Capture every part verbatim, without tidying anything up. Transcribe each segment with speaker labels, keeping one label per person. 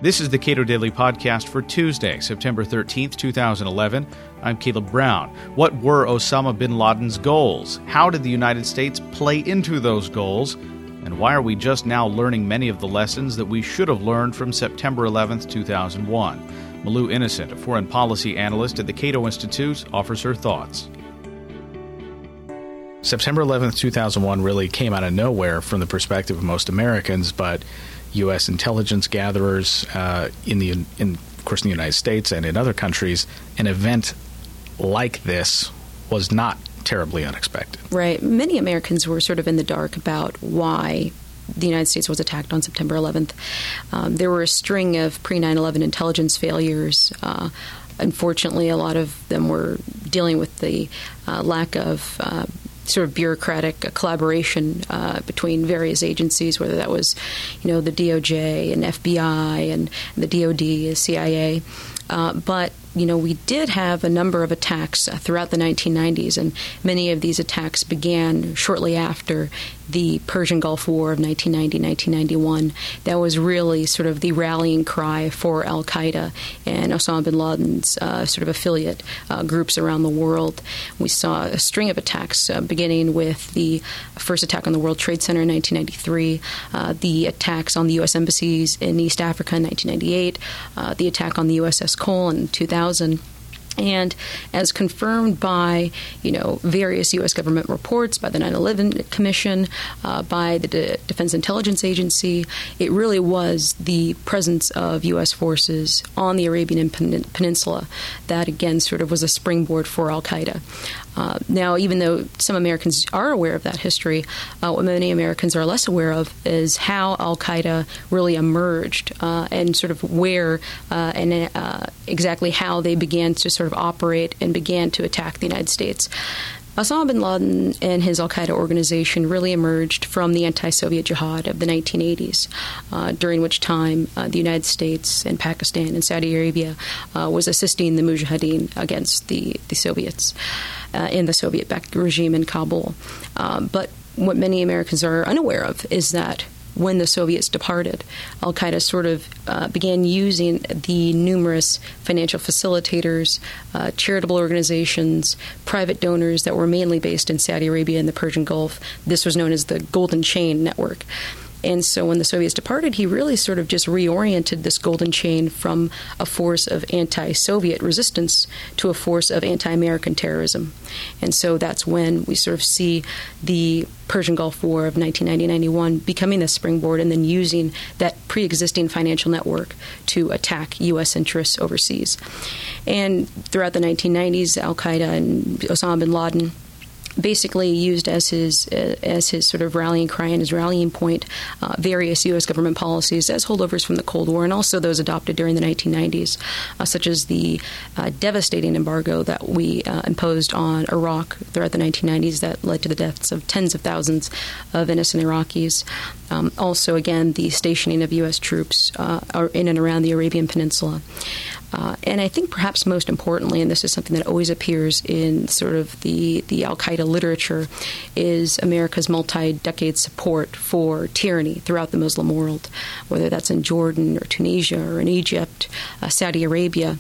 Speaker 1: This is the Cato Daily Podcast for Tuesday, September thirteenth, twenty eleven. I'm Caleb Brown. What were Osama bin Laden's goals? How did the United States play into those goals? And why are we just now learning many of the lessons that we should have learned from September eleventh, two thousand one? Malou Innocent, a foreign policy analyst at the Cato Institute, offers her thoughts.
Speaker 2: September eleventh, two thousand one really came out of nowhere from the perspective of most Americans, but U S intelligence gatherers uh, in the, in, of course, in the United States and in other countries, an event like this was not terribly unexpected.
Speaker 3: Right. Many Americans were sort of in the dark about why the United States was attacked on September eleventh. Um, there were a string of pre nine eleven intelligence failures. Uh, unfortunately, a lot of them were dealing with the uh, lack of uh, sort of bureaucratic collaboration uh, between various agencies, whether that was, you know, the D O J and F B I and the D O D, the C I A. Uh, but you know, we did have a number of attacks uh, throughout the nineteen nineties, and many of these attacks began shortly after the Persian Gulf War of nineteen ninety to nineteen ninety-one. That was really sort of the rallying cry for al-Qaeda and Osama bin Laden's uh, sort of affiliate uh, groups around the world. We saw a string of attacks uh, beginning with the first attack on the World Trade Center in nineteen ninety-three, uh, the attacks on the U S embassies in East Africa in nineteen ninety-eight, uh, the attack on the U S S Cole in two thousand. And as confirmed by, you know, various U S government reports, by the nine eleven Commission, uh, by the De- Defense Intelligence Agency, it really was the presence of U S forces on the Arabian Pen- Peninsula that, again, sort of was a springboard for al-Qaeda. Uh, now, even though some Americans are aware of that history, uh, what many Americans are less aware of is how al-Qaeda really emerged uh, and sort of where uh, and uh, exactly how they began to sort of operate and began to attack the United States. Osama bin Laden and his al-Qaeda organization really emerged from the anti-Soviet jihad of the nineteen eighties, uh, during which time uh, the United States and Pakistan and Saudi Arabia uh, was assisting the Mujahideen against the, the Soviets uh, in the Soviet-backed regime in Kabul. Uh, but what many Americans are unaware of is that when the Soviets departed, al-Qaeda sort of uh, began using the numerous financial facilitators, uh, charitable organizations, private donors that were mainly based in Saudi Arabia and the Persian Gulf. This was known as the Golden Chain Network. And so when the Soviets departed, he really sort of just reoriented this golden chain from a force of anti-Soviet resistance to a force of anti-American terrorism. And so that's when we sort of see the Persian Gulf War of nineteen ninety to ninety-one becoming the springboard and then using that pre-existing financial network to attack U S interests overseas. And throughout the nineteen nineties, al-Qaeda and Osama bin Laden basically used as his uh, as his sort of rallying cry and his rallying point uh, various U S government policies as holdovers from the Cold War and also those adopted during the nineteen nineties, uh, such as the uh, devastating embargo that we uh, imposed on Iraq throughout the nineteen nineties that led to the deaths of tens of thousands of innocent Iraqis. Um, also, again, the stationing of U S troops uh, in and around the Arabian Peninsula. Uh, and I think perhaps most importantly, and this is something that always appears in sort of the, the al-Qaeda literature, is America's multi-decade support for tyranny throughout the Muslim world, whether that's in Jordan or Tunisia or in Egypt, uh, Saudi Arabia.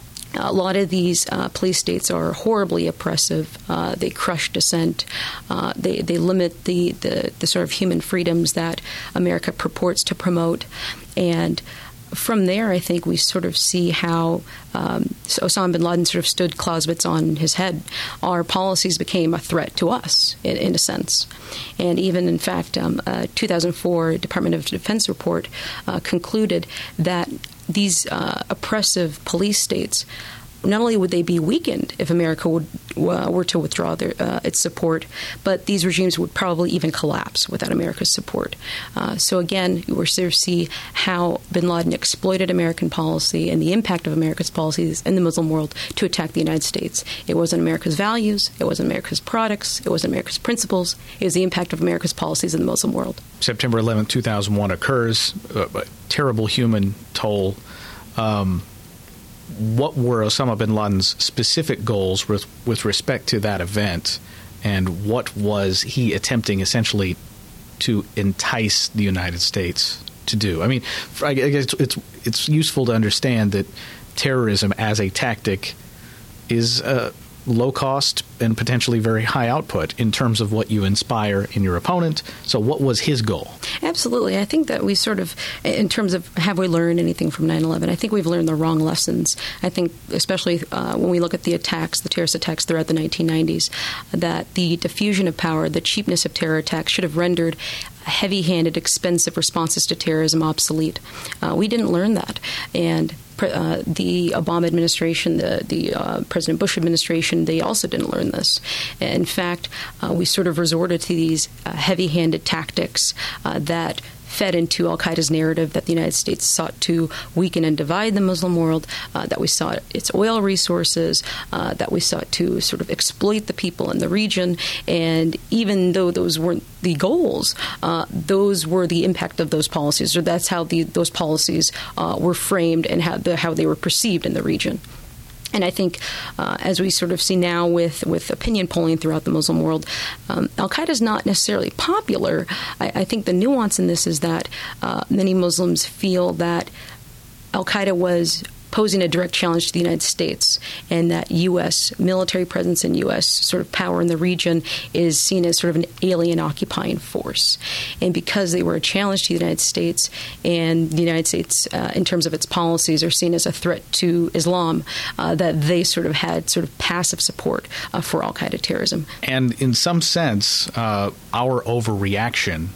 Speaker 3: A lot of these uh, police states are horribly oppressive. Uh, they crush dissent. Uh, they, they limit the, the, the sort of human freedoms that America purports to promote. And from there, I think we sort of see how um, Osama bin Laden sort of stood Clausewitz on his head. Our policies became a threat to us, in, in a sense. And even, in fact, um, a two thousand four Department of Defense report uh, concluded that these uh, oppressive police states, not only would they be weakened if America would, uh, were to withdraw their, uh, its support, but these regimes would probably even collapse without America's support. Uh, so again, we're sort of see how bin Laden exploited American policy and the impact of America's policies in the Muslim world to attack the United States. It wasn't America's values, it wasn't America's products, it wasn't America's principles, it was the impact of America's policies in the Muslim world.
Speaker 2: September eleventh, two thousand one occurs, uh, a terrible human toll. Um, What were Osama bin Laden's specific goals with, with respect to that event, and what was he attempting essentially to entice the United States to do. I mean, I guess it's it's useful to understand that terrorism as a tactic is uh, low cost and potentially very high output in terms of what you inspire in your opponent. So what was his goal?
Speaker 3: Absolutely. I think that we sort of, in terms of have we learned anything from nine eleven, I think we've learned the wrong lessons. I think especially uh, when we look at the attacks, the terrorist attacks throughout the nineteen nineties, that the diffusion of power, the cheapness of terror attacks should have rendered heavy-handed, expensive responses to terrorism obsolete. Uh, we didn't learn that. And Uh, the Obama administration, the, the uh, President Bush administration, they also didn't learn this. In fact, uh, we sort of resorted to these uh, heavy-handed tactics uh, that fed into al-Qaeda's narrative that the United States sought to weaken and divide the Muslim world, uh, that we sought its oil resources, uh, that we sought to sort of exploit the people in the region. And even though those weren't the goals, uh, those were the impact of those policies, or that's how the, those policies uh, were framed and how, the, how they were perceived in the region. And I think, uh, as we sort of see now with, with opinion polling throughout the Muslim world, um, al-Qaeda is not necessarily popular. I, I think the nuance in this is that uh, many Muslims feel that al-Qaeda was posing a direct challenge to the United States, and that U S military presence and U S sort of power in the region is seen as sort of an alien occupying force. And because they were a challenge to the United States, and the United States, uh, in terms of its policies, are seen as a threat to Islam, uh, that they sort of had sort of passive support uh, for al-Qaeda terrorism.
Speaker 2: And in some sense, uh, our overreaction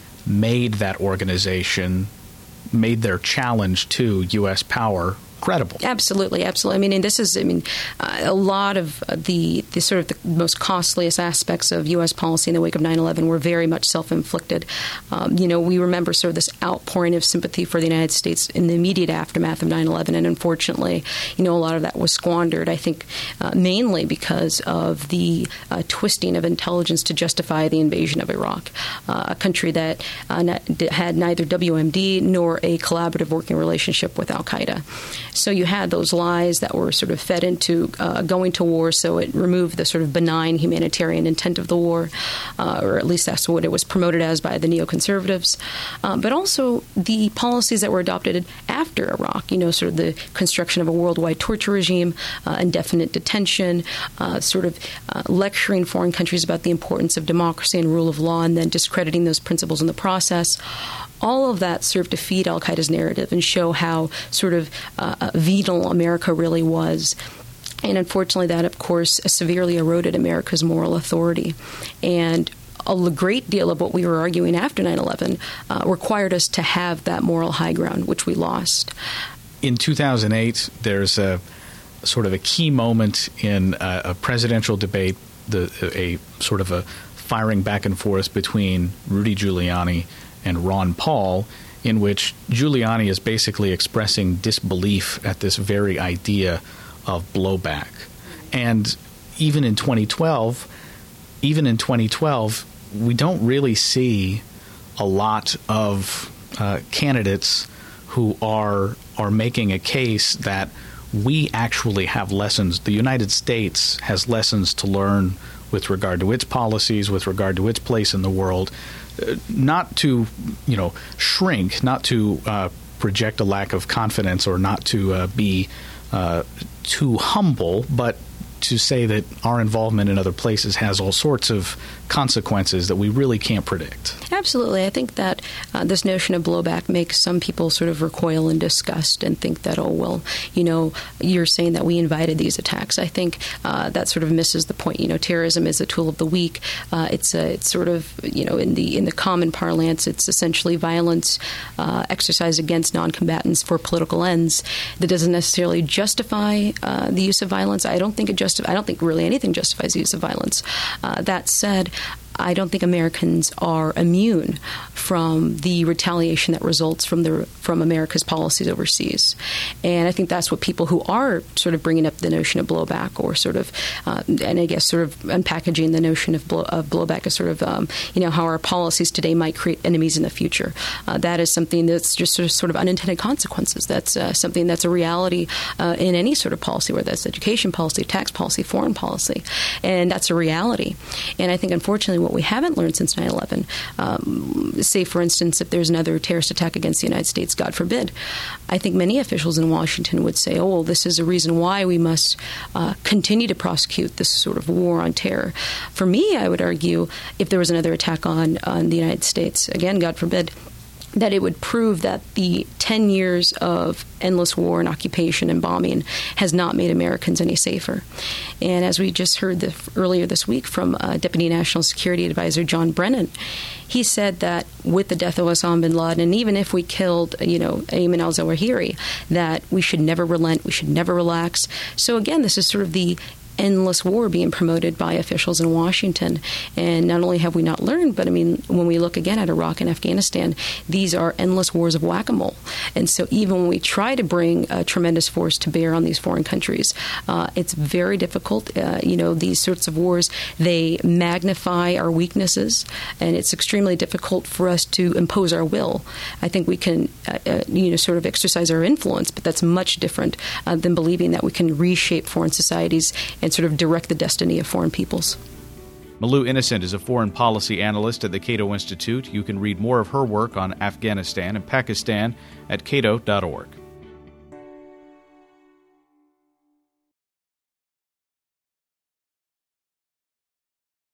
Speaker 2: made that organization, made their challenge to U S power credible.
Speaker 3: Absolutely, absolutely. I mean, and this is, I mean, uh, a lot of the, the sort of the most costliest aspects of U S policy in the wake of nine eleven were very much self-inflicted. Um, you know, we remember sort of this outpouring of sympathy for the United States in the immediate aftermath of nine eleven, and unfortunately, you know, a lot of that was squandered, I think, uh, mainly because of the uh, twisting of intelligence to justify the invasion of Iraq, uh, a country that uh, had neither W M D nor a collaborative working relationship with al-Qaeda. So you had those lies that were sort of fed into uh, going to war, so it removed the sort of benign humanitarian intent of the war, uh, or at least that's what it was promoted as by the neoconservatives. Um, but also the policies that were adopted after Iraq, you know, sort of the construction of a worldwide torture regime, uh, indefinite detention, uh, sort of uh, lecturing foreign countries about the importance of democracy and rule of law, and then discrediting those principles in the process. All of that served to feed al-Qaeda's narrative and show how sort of uh, venal America really was. And unfortunately, that, of course, severely eroded America's moral authority. And a great deal of what we were arguing after nine eleven uh, required us to have that moral high ground, which we lost.
Speaker 2: In two thousand eight, there's a sort of a key moment in a, a presidential debate, the a sort of a firing back and forth between Rudy Giuliani and Ron Paul, in which Giuliani is basically expressing disbelief at this very idea of blowback. And even in twenty twelve, even in twenty twelve, we don't really see a lot of uh, candidates who are are making a case that we actually have lessons. The United States has lessons to learn with regard to its policies, with regard to its place in the world. Uh, not to, you know, shrink, not to uh, project a lack of confidence, or not to uh, be uh, too humble, but to say that our involvement in other places has all sorts of consequences that we really can't predict.
Speaker 3: Absolutely. I think that uh, this notion of blowback makes some people sort of recoil in disgust and think that, oh, well, you know, you're saying that we invited these attacks. I think uh, that sort of misses the point. You know, terrorism is a tool of the weak. Uh, it's a, it's sort of, you know, in the in the common parlance, it's essentially violence uh, exercised against non-combatants for political ends. That doesn't necessarily justify uh, the use of violence. I don't think it justifies. I don't think really anything justifies the use of violence. Uh, that said, I don't think Americans are immune from the retaliation that results from the from America's policies overseas. And I think that's what people who are sort of bringing up the notion of blowback, or sort of, uh, and I guess sort of unpackaging the notion of, blow, of blowback as sort of, um, you know, how our policies today might create enemies in the future. Uh, that is something that's just sort of, sort of unintended consequences. That's uh, something that's a reality uh, in any sort of policy, whether that's education policy, tax policy, foreign policy. And that's a reality. And I think, unfortunately, what we haven't learned since nine eleven. Um, say, for instance, if there's another terrorist attack against the United States, God forbid, I think many officials in Washington would say, oh, well, this is a reason why we must uh, continue to prosecute this sort of war on terror. For me, I would argue, if there was another attack on, on the United States, again, God forbid, that it would prove that the ten years of endless war and occupation and bombing has not made Americans any safer. And as we just heard the, earlier this week from uh, Deputy National Security Advisor John Brennan, he said that with the death of Osama bin Laden, and even if we killed, you know, Ayman al-Zawahiri, that we should never relent, we should never relax. So again, this is sort of the endless war being promoted by officials in Washington. And not only have we not learned, but I mean, when we look again at Iraq and Afghanistan, these are endless wars of whack-a-mole. And so even when we try to bring a tremendous force to bear on these foreign countries, uh, it's very difficult. Uh, you know, these sorts of wars, they magnify our weaknesses, and it's extremely difficult for us to impose our will. I think we can, uh, uh, you know, sort of exercise our influence, but that's much different uh, than believing that we can reshape foreign societies and sort of direct the destiny of foreign peoples.
Speaker 1: Malou Innocent is a foreign policy analyst at the Cato Institute. You can read more of her work on Afghanistan and Pakistan at cato dot org.